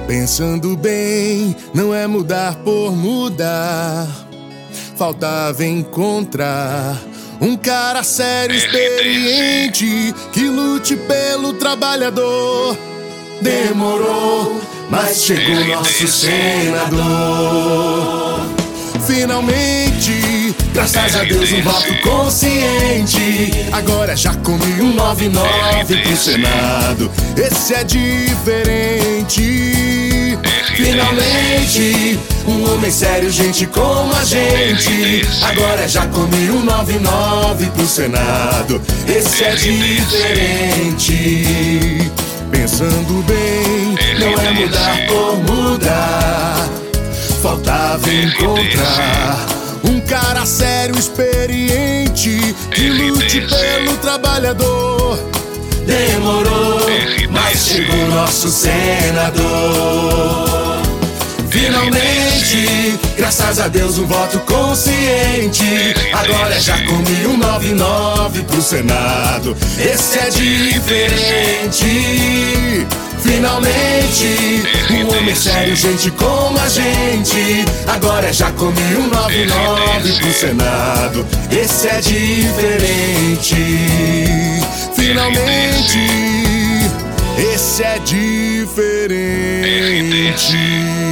Pensando bem, não é mudar por mudar. Faltava encontrar um cara sério, experiente, que lute pelo trabalhador. Demorou, mas chegou nosso senador. Finalmente, graças a Deus, um voto consciente. Agora já comi um 99 pro Senado. Esse é diferente. Finalmente, um homem sério, gente como a gente. Agora já comi um 99 pro Senado. Esse é diferente. Pensando bem, não é mudar por mudar. Faltava encontrar um cara sério, experiente, que lute pelo trabalhador. Demorou, mas chegou nosso senador. Finalmente, graças a Deus, um voto consciente. Agora já comi um 99 pro Senado. Esse é diferente. Finalmente, um homem sério, gente como a gente. Agora já comi um 99 pro Senado. Esse é diferente. Finalmente, esse é diferente.